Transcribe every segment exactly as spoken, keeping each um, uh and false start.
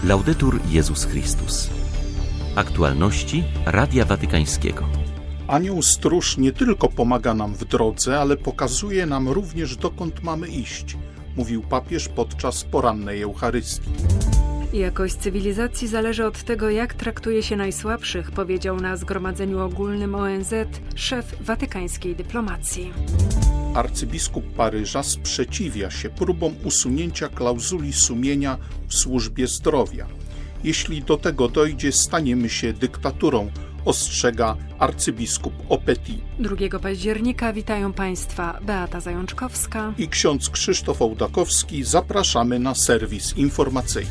Laudetur Jezus Chrystus. Aktualności Radia Watykańskiego. Anioł stróż nie tylko pomaga nam w drodze, ale pokazuje nam również, dokąd mamy iść, mówił papież podczas porannej Eucharystii. Jakość cywilizacji zależy od tego, jak traktuje się najsłabszych, powiedział na Zgromadzeniu Ogólnym O N Z szef watykańskiej dyplomacji. Arcybiskup Paryża sprzeciwia się próbom usunięcia klauzuli sumienia w służbie zdrowia. Jeśli do tego dojdzie, staniemy się dyktaturą, ostrzega arcybiskup Opeti. drugiego października witają Państwa Beata Zajączkowska I ksiądz Krzysztof Ołdakowski. Zapraszamy na serwis informacyjny.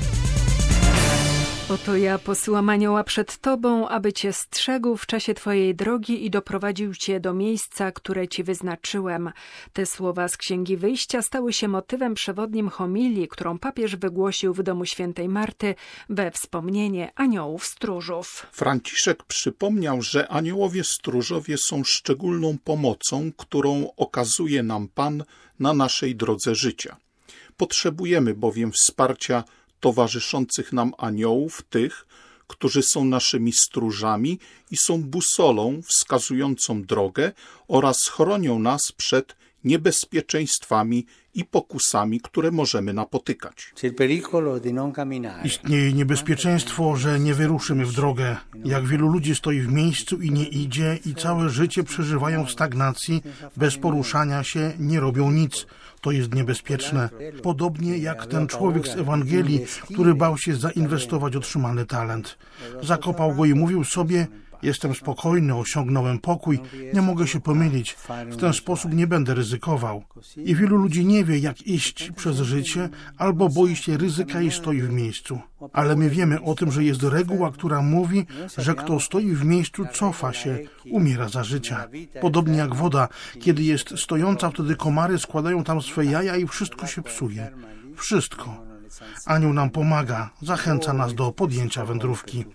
Oto ja posyłam anioła przed Tobą, aby Cię strzegł w czasie Twojej drogi i doprowadził Cię do miejsca, które Ci wyznaczyłem. Te słowa z Księgi Wyjścia stały się motywem przewodnim homilii, którą papież wygłosił w domu świętej Marty we wspomnienie aniołów stróżów. Franciszek przypomniał, że aniołowie stróżowie są szczególną pomocą, którą okazuje nam Pan na naszej drodze życia. Potrzebujemy bowiem wsparcia towarzyszących nam aniołów, tych, którzy są naszymi stróżami i są busolą wskazującą drogę oraz chronią nas przed niebezpieczeństwami i pokusami, które możemy napotykać. Istnieje niebezpieczeństwo, że nie wyruszymy w drogę. Jak wielu ludzi stoi w miejscu i nie idzie i całe życie przeżywają w stagnacji, bez poruszania się, nie robią nic. To jest niebezpieczne. Podobnie jak ten człowiek z Ewangelii, który bał się zainwestować otrzymany talent. Zakopał go i mówił sobie: jestem spokojny, osiągnąłem pokój, nie mogę się pomylić, w ten sposób nie będę ryzykował. I wielu ludzi nie wie, jak iść przez życie, albo boi się ryzyka i stoi w miejscu. Ale my wiemy o tym, że jest reguła, która mówi, że kto stoi w miejscu, cofa się, umiera za życia. Podobnie jak woda, kiedy jest stojąca, wtedy komary składają tam swe jaja i wszystko się psuje. Wszystko. Anioł nam pomaga, zachęca nas do podjęcia wędrówki.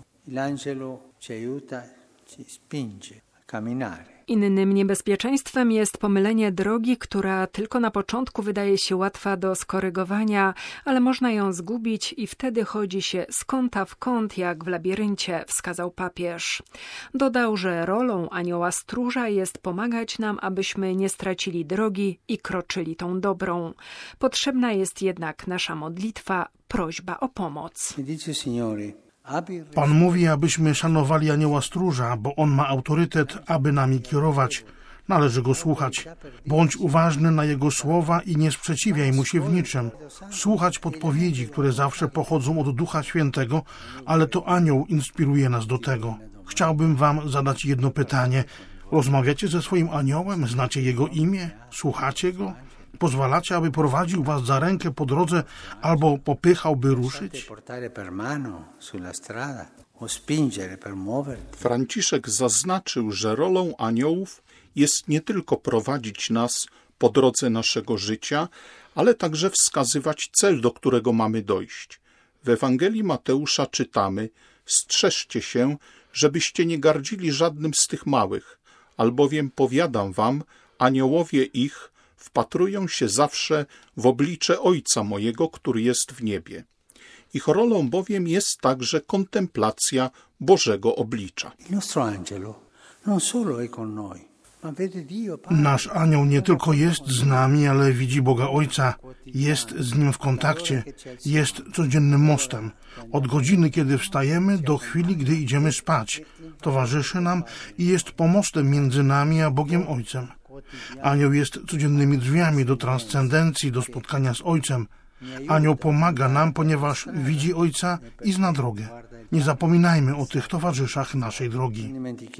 Innym niebezpieczeństwem jest pomylenie drogi, która tylko na początku wydaje się łatwa do skorygowania, ale można ją zgubić i wtedy chodzi się z kąta w kąt, jak w labiryncie, wskazał papież. Dodał, że rolą anioła stróża jest pomagać nam, abyśmy nie stracili drogi i kroczyli tą dobrą. Potrzebna jest jednak nasza modlitwa, prośba o pomoc. Pan mówi, abyśmy szanowali anioła stróża, bo on ma autorytet, aby nami kierować. Należy go słuchać. Bądź uważny na jego słowa i nie sprzeciwiaj mu się w niczym. Słuchać podpowiedzi, które zawsze pochodzą od Ducha Świętego, ale to anioł inspiruje nas do tego. Chciałbym wam zadać jedno pytanie. Rozmawiacie ze swoim aniołem? Znacie jego imię? Słuchacie go? Pozwalacie, aby prowadził was za rękę po drodze albo popychał, by ruszyć? Franciszek zaznaczył, że rolą aniołów jest nie tylko prowadzić nas po drodze naszego życia, ale także wskazywać cel, do którego mamy dojść. W Ewangelii Mateusza czytamy: strzeżcie się, żebyście nie gardzili żadnym z tych małych, albowiem powiadam wam, aniołowie ich wpatrują się zawsze w oblicze Ojca mojego, który jest w niebie. Ich rolą bowiem jest także kontemplacja Bożego oblicza. Nasz anioł nie tylko jest z nami, ale widzi Boga Ojca, jest z Nim w kontakcie, jest codziennym mostem. Od godziny, kiedy wstajemy, do chwili, gdy idziemy spać. Towarzyszy nam i jest pomostem między nami a Bogiem Ojcem. Anioł jest codziennymi drzwiami do transcendencji, do spotkania z Ojcem. Anioł pomaga nam, ponieważ widzi Ojca i zna drogę. Nie zapominajmy o tych towarzyszach naszej drogi.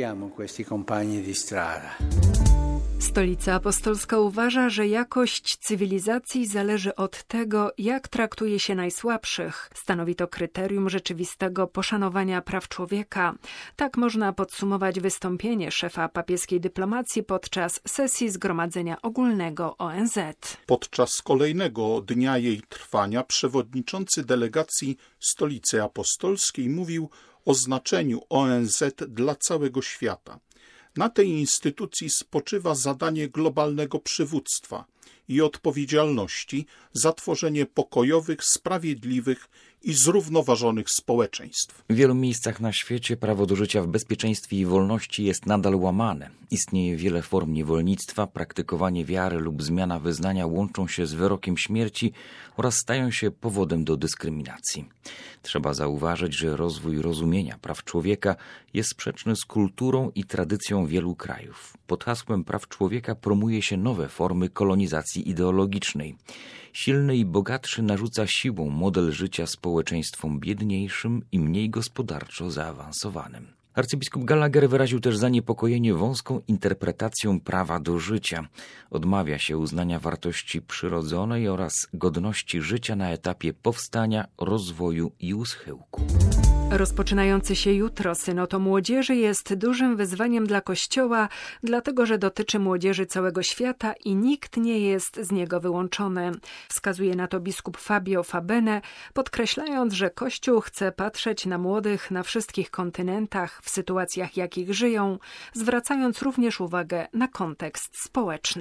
Stolica Apostolska uważa, że jakość cywilizacji zależy od tego, jak traktuje się najsłabszych. Stanowi to kryterium rzeczywistego poszanowania praw człowieka. Tak można podsumować wystąpienie szefa papieskiej dyplomacji podczas sesji Zgromadzenia Ogólnego O N Z. Podczas kolejnego dnia jej trwania przewodniczący delegacji Stolicy Apostolskiej mówił o znaczeniu O N Z dla całego świata. Na tej instytucji spoczywa zadanie globalnego przywództwa i odpowiedzialności za tworzenie pokojowych, sprawiedliwych i zrównoważonych społeczeństw. W wielu miejscach na świecie prawo do życia w bezpieczeństwie i wolności jest nadal łamane. Istnieje wiele form niewolnictwa, praktykowanie wiary lub zmiana wyznania łączą się z wyrokiem śmierci oraz stają się powodem do dyskryminacji. Trzeba zauważyć, że rozwój rozumienia praw człowieka jest sprzeczny z kulturą i tradycją wielu krajów. Pod hasłem praw człowieka promuje się nowe formy kolonizacji ideologicznej. Silny i bogatszy narzuca siłą model życia społeczeństwom biedniejszym i mniej gospodarczo zaawansowanym. Arcybiskup Gallagher wyraził też zaniepokojenie wąską interpretacją prawa do życia. Odmawia się uznania wartości przyrodzonej oraz godności życia na etapie powstania, rozwoju i uschyłku. Rozpoczynający się jutro synod o młodzieży jest dużym wyzwaniem dla Kościoła, dlatego że dotyczy młodzieży całego świata i nikt nie jest z niego wyłączony. Wskazuje na to biskup Fabio Fabene, podkreślając, że Kościół chce patrzeć na młodych na wszystkich kontynentach, w sytuacjach jakich żyją, zwracając również uwagę na kontekst społeczny.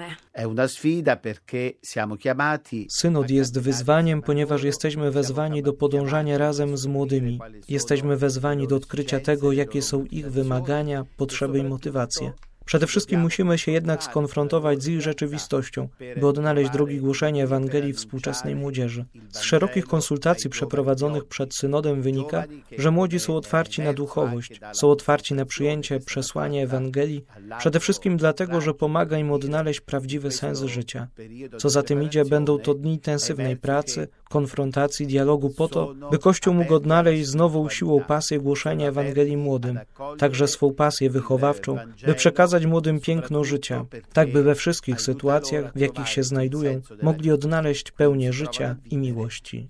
Synod jest wyzwaniem, ponieważ jesteśmy wezwani do podążania razem z młodymi. Jesteśmy Jesteśmy wezwani do odkrycia tego, jakie są ich wymagania, potrzeby i motywacje. Przede wszystkim musimy się jednak skonfrontować z ich rzeczywistością, by odnaleźć drogi głoszenia Ewangelii współczesnej młodzieży. Z szerokich konsultacji przeprowadzonych przed synodem wynika, że młodzi są otwarci na duchowość, są otwarci na przyjęcie przesłania Ewangelii, przede wszystkim dlatego, że pomaga im odnaleźć prawdziwy sens życia. Co za tym idzie, będą to dni intensywnej pracy, konfrontacji, dialogu po to, by Kościół mógł odnaleźć z nową siłą pasję głoszenia Ewangelii młodym, także swą pasję wychowawczą, by przekazać młodym piękno życia, tak by we wszystkich sytuacjach, w jakich się znajdują, mogli odnaleźć pełnię życia i miłości.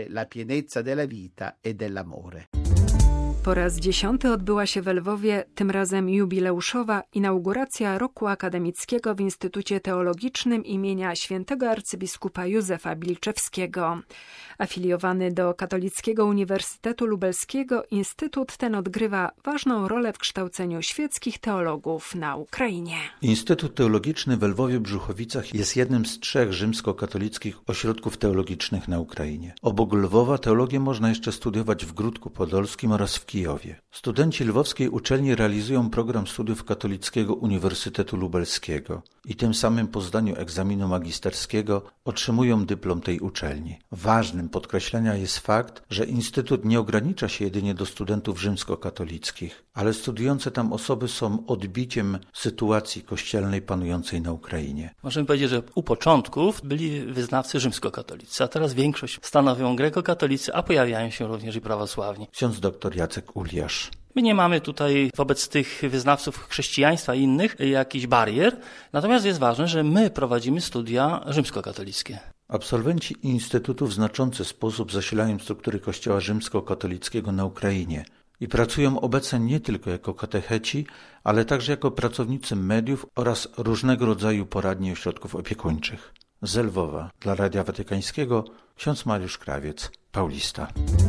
Po raz dziesiąty odbyła się w Lwowie, tym razem jubileuszowa, inauguracja roku akademickiego w Instytucie Teologicznym imienia świętego arcybiskupa Józefa Bilczewskiego. Afiliowany do Katolickiego Uniwersytetu Lubelskiego, instytut ten odgrywa ważną rolę w kształceniu świeckich teologów na Ukrainie. Instytut Teologiczny w Lwowie-Brzuchowicach jest jednym z trzech rzymskokatolickich ośrodków teologicznych na Ukrainie. Obok Lwowa teologię można jeszcze studiować w Gródku Podolskim oraz w Kijowie. Studenci lwowskiej uczelni realizują program studiów Katolickiego Uniwersytetu Lubelskiego i tym samym po zdaniu egzaminu magisterskiego otrzymują dyplom tej uczelni. Ważnym podkreślenia jest fakt, że Instytut nie ogranicza się jedynie do studentów rzymskokatolickich, ale studiujące tam osoby są odbiciem sytuacji kościelnej panującej na Ukrainie. Możemy powiedzieć, że u początków byli wyznawcy rzymskokatolicy, a teraz większość stanowią grekokatolicy, a pojawiają się również i prawosławni. Ksiądz dr Jacek Uliasz. My nie mamy tutaj wobec tych wyznawców chrześcijaństwa i innych jakichś barier, natomiast jest ważne, że my prowadzimy studia rzymskokatolickie. Absolwenci Instytutu w znaczący sposób zasilają struktury Kościoła rzymskokatolickiego na Ukrainie i pracują obecnie nie tylko jako katecheci, ale także jako pracownicy mediów oraz różnego rodzaju poradni i ośrodków opiekuńczych. Z Lwowa dla Radia Watykańskiego ksiądz Mariusz Krawiec, Paulista.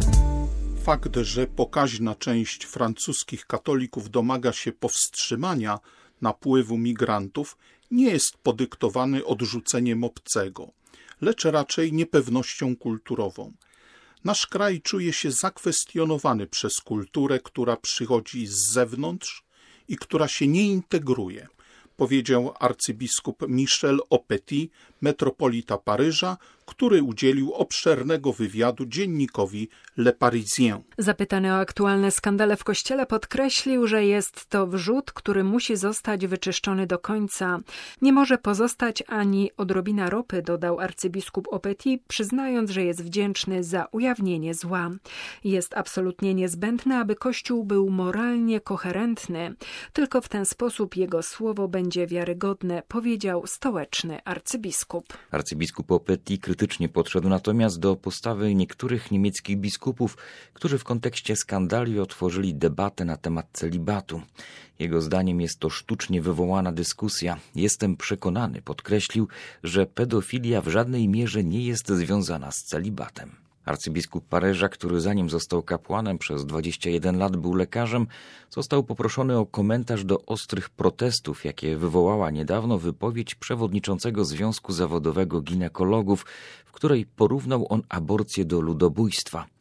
Fakt, że pokaźna część francuskich katolików domaga się powstrzymania napływu migrantów, nie jest podyktowany odrzuceniem obcego, lecz raczej niepewnością kulturową. Nasz kraj czuje się zakwestionowany przez kulturę, która przychodzi z zewnątrz i która się nie integruje, powiedział arcybiskup Michel Aupetit, metropolita Paryża, który udzielił obszernego wywiadu dziennikowi Le Parisien. Zapytany o aktualne skandale w Kościele, podkreślił, że jest to wrzód, który musi zostać wyczyszczony do końca. Nie może pozostać ani odrobina ropy, dodał arcybiskup Aupetit, przyznając, że jest wdzięczny za ujawnienie zła. Jest absolutnie niezbędne, aby Kościół był moralnie koherentny. Tylko w ten sposób jego słowo będzie wiarygodne, powiedział stołeczny arcybiskup. Arcybiskup Aupetit krytycznie podszedł natomiast do postawy niektórych niemieckich biskupów, którzy w kontekście skandali otworzyli debatę na temat celibatu. Jego zdaniem jest to sztucznie wywołana dyskusja. Jestem przekonany, podkreślił, że pedofilia w żadnej mierze nie jest związana z celibatem. Arcybiskup Paryża, który zanim został kapłanem przez dwadzieścia jeden lat był lekarzem, został poproszony o komentarz do ostrych protestów, jakie wywołała niedawno wypowiedź przewodniczącego Związku Zawodowego Ginekologów, w której porównał on aborcję do ludobójstwa.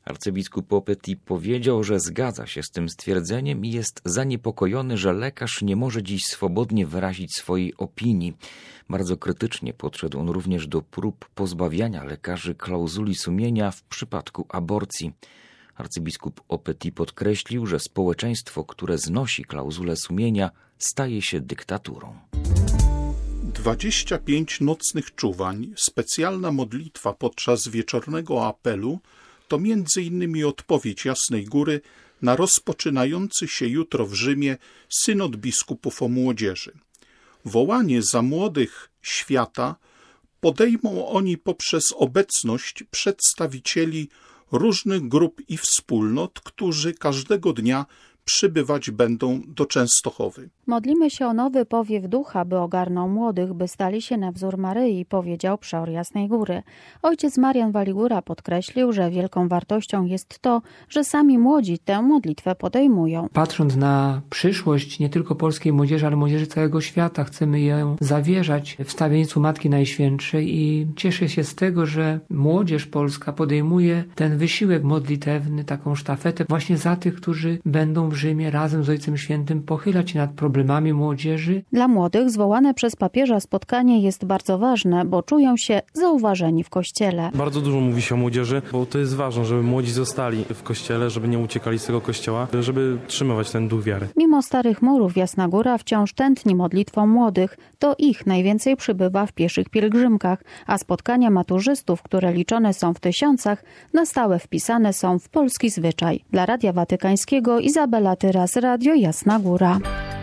Arcybiskup Aupetit powiedział, że zgadza się z tym stwierdzeniem i jest zaniepokojony, że lekarz nie może dziś swobodnie wyrazić swojej opinii. Bardzo krytycznie podszedł on również do prób pozbawiania lekarzy klauzuli sumienia w przypadku aborcji. Arcybiskup Aupetit podkreślił, że społeczeństwo, które znosi klauzulę sumienia, staje się dyktaturą. dwadzieścia pięć nocnych czuwań, specjalna modlitwa podczas wieczornego apelu to między innymi odpowiedź Jasnej Góry na rozpoczynający się jutro w Rzymie synod biskupów o młodzieży. Wołanie za młodych świata podejmą oni poprzez obecność przedstawicieli różnych grup i wspólnot, którzy każdego dnia przybywać będą do Częstochowy. Modlimy się o nowy powiew ducha, by ogarnął młodych, by stali się na wzór Maryi, powiedział przeor Jasnej Góry. Ojciec Marian Waligura podkreślił, że wielką wartością jest to, że sami młodzi tę modlitwę podejmują. Patrząc na przyszłość nie tylko polskiej młodzieży, ale młodzieży całego świata, chcemy ją zawierzać wstawiennictwu Matki Najświętszej i cieszę się z tego, że młodzież polska podejmuje ten wysiłek modlitewny, taką sztafetę właśnie za tych, którzy będą w Rzymie razem z Ojcem Świętym pochylać się nad problemami młodzieży. Dla młodych zwołane przez papieża spotkanie jest bardzo ważne, bo czują się zauważeni w Kościele. Bardzo dużo mówi się o młodzieży, bo to jest ważne, żeby młodzi zostali w Kościele, żeby nie uciekali z tego Kościoła, żeby trzymywać ten duch wiary. Mimo starych murów Jasna Góra wciąż tętni modlitwą młodych. To ich najwięcej przybywa w pieszych pielgrzymkach, a spotkania maturzystów, które liczone są w tysiącach, na stałe wpisane są w polski zwyczaj. Dla Radia Watykańskiego Izabela Tyras, Radio Jasna Góra.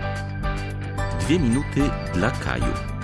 Dwie minuty dla Kaju.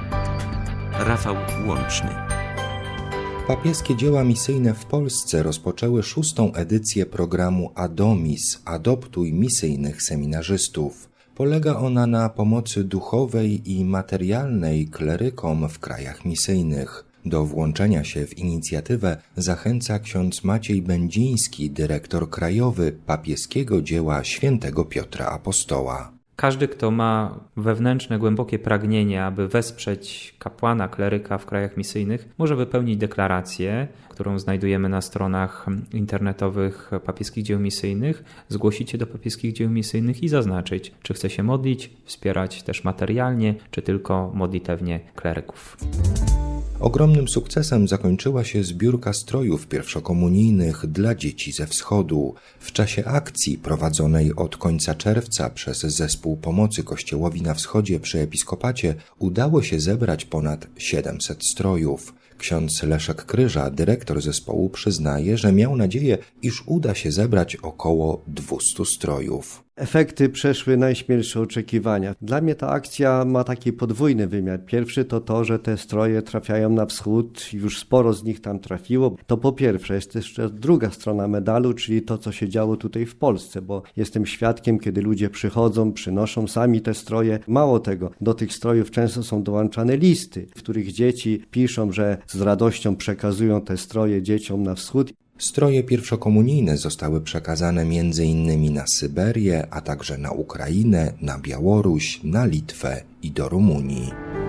Rafał Łączny. Papieskie dzieła misyjne w Polsce rozpoczęły szóstą edycję programu Adomis – Adoptuj misyjnych seminarzystów. Polega ona na pomocy duchowej i materialnej klerykom w krajach misyjnych. Do włączenia się w inicjatywę zachęca ksiądz Maciej Będziński, dyrektor krajowy papieskiego dzieła świętego Piotra Apostoła. Każdy, kto ma wewnętrzne, głębokie pragnienie, aby wesprzeć kapłana, kleryka w krajach misyjnych, może wypełnić deklarację, którą znajdujemy na stronach internetowych papieskich dzieł misyjnych, zgłosić się do papieskich dzieł misyjnych i zaznaczyć, czy chce się modlić, wspierać też materialnie, czy tylko modlitewnie kleryków. Ogromnym sukcesem zakończyła się zbiórka strojów pierwszokomunijnych dla dzieci ze wschodu. W czasie akcji prowadzonej od końca czerwca przez Zespół Pomocy Kościołowi na Wschodzie przy Episkopacie udało się zebrać ponad siedemset strojów. Ksiądz Leszek Kryża, dyrektor zespołu, przyznaje, że miał nadzieję, iż uda się zebrać około dwieście strojów. Efekty przeszły najśmielsze oczekiwania. Dla mnie ta akcja ma taki podwójny wymiar. Pierwszy to to, że te stroje trafiają na wschód, już sporo z nich tam trafiło. To po pierwsze. Jest jeszcze druga strona medalu, czyli to, co się działo tutaj w Polsce, bo jestem świadkiem, kiedy ludzie przychodzą, przynoszą sami te stroje. Mało tego, do tych strojów często są dołączane listy, w których dzieci piszą, że z radością przekazują te stroje dzieciom na wschód. Stroje pierwszokomunijne zostały przekazane między innymi na Syberię, a także na Ukrainę, na Białoruś, na Litwę i do Rumunii.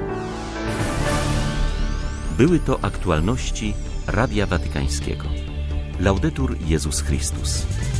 Były to aktualności Radia Watykańskiego. Laudetur Jezus Chrystus.